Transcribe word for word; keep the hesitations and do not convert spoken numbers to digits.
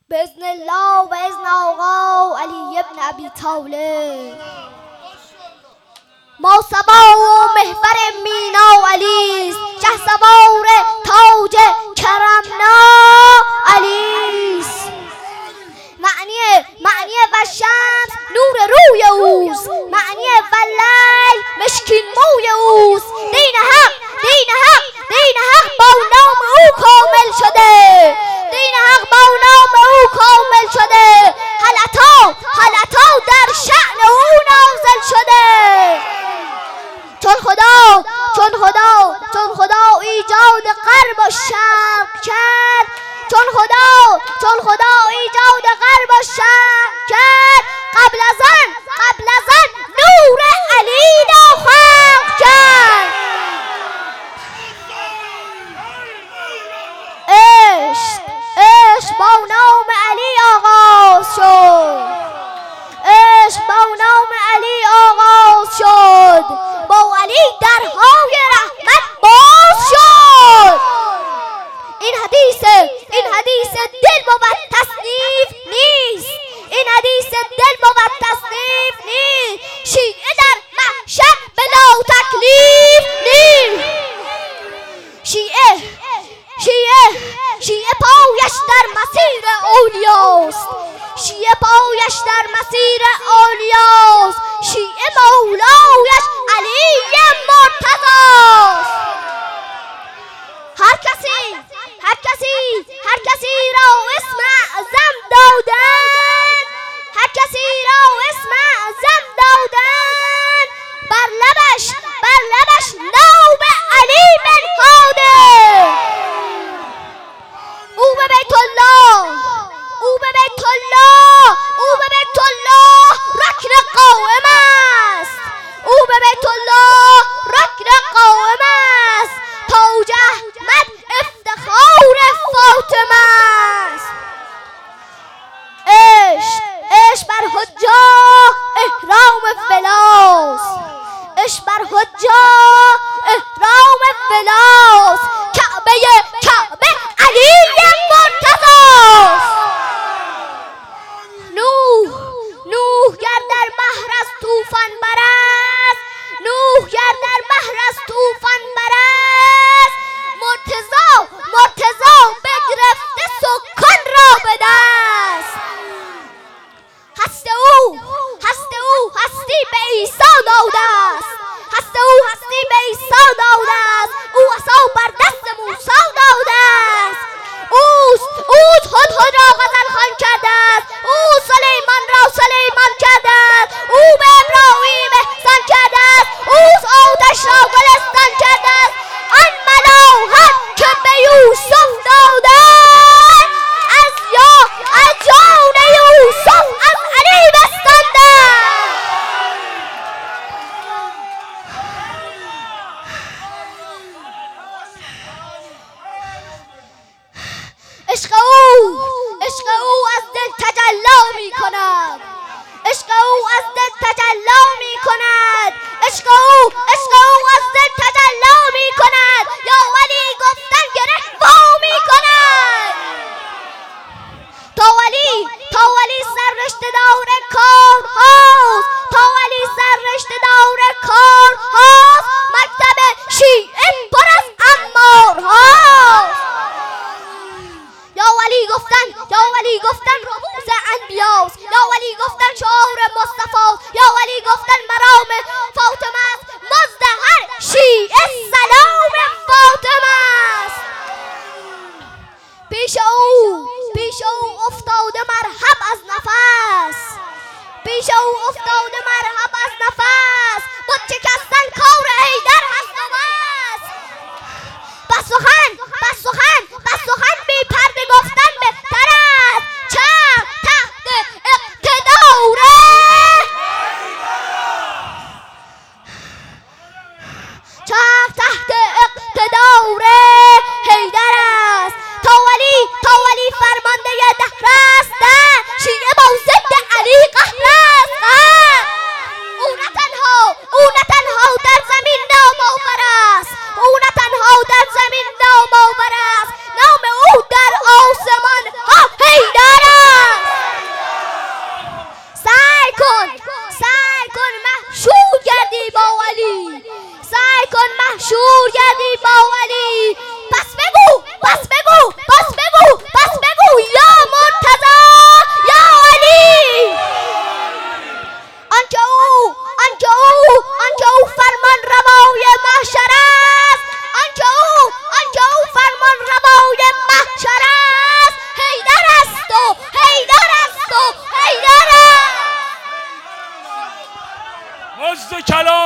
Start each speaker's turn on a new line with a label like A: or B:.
A: بإذن الله و بإذن آقا علی ابن ابی طالب. ما سوار و محور مینا علیست، شه سوار تاج کرمنا علیست. معنی معنی و شمس نور روی اوست، معنی و لیل مشکین موی اوست. دین حق دین حق دین حق با نام او کامل شده، دین حق با نام او کامل شده. حلتا حلتا در شأن او نازل شده. چون خدا چون خدا چون خدا ایجاد غرب و شرق کرد، چون خدا چون خدا ایجاد غرب و شرق کرد، قبل از آن قبل از آن نور علی را خلق کرد. عشق عشق با نام علی آغاز شد، عشق با نام علی آغاز شد. با علی درهای رحمت باز شد. این حدیث این حدیث دل بود تصنیف نیست، این حدیث دل بود تصنیف نیست. شیعه در محشر بلا تکلیف نیست. شیعه شیعه شیعه پایش در مسیر اولیاست، شیعه پایش در مسیر اولیاست. شیعه مولایش علی مرتضاست. هر کسی هر کسی هر کسی را اسم اعظم دادن، هر کسی را اسم اعظم دادن، بر لبش بر لبش نام علی بنهاده. او به بیت الله او به بیت الله او به بیت الله رکن قائم است، او به بیت الله رکن قائم است. تاج احمد افتخار فاطمه است. عشق عشق بر حجاج احرام ولاست، عشق بر حجاج احرام ولاست. کعبه کعبه علی مرتضاست. نوح نوح گر در بحر از طوفان برست، نوح گر در بحر از طوفان برست. مرتضی مرتضی بگرفته سکان را به دست. هست او هست او هستی به عیسی داده است، هست او هستی به عیسی داده است. او عصا بر دست موسی داده است. اوست اوست هدهد را غزل خوان کرده است، او سلیمان را سلیمان کرده است. او به ابراهیم احسان کرده است، اوست آتش را گلستان کرده است. آن ملاحت که به یوسف دادند، از یا از جان یوسف از علی بستاندند. عشق او عشق او از دل تجلی می کند، عشق او از دل تجلی می کند. عشق او عشق او از دل تجلی می کند. یا ولی گفتن گره وا می کند. تا ولی تا ولی سررشته دار کار هاست، تا ولی سررشته دار کار هاست. مکتب شیعه پر از عمار هاست. یا ولی گفتن یا ولی گفتن رموز انبیاست، یا ولی گفتن شعار مصطفی، یا ولی گفتن مرام فاطمه است. مزد هر شیعه سلام فاطمه است. پیش او پیش او افتاده مرحب از نفس، پیش او افتاده مرحب از نفس. بود شکستن کار حیدر هست و بس. بس سخن بس سخن بس سخن بی پرده گفتن بهتر است. چرخ تحت اقتداره شور گردید با ولی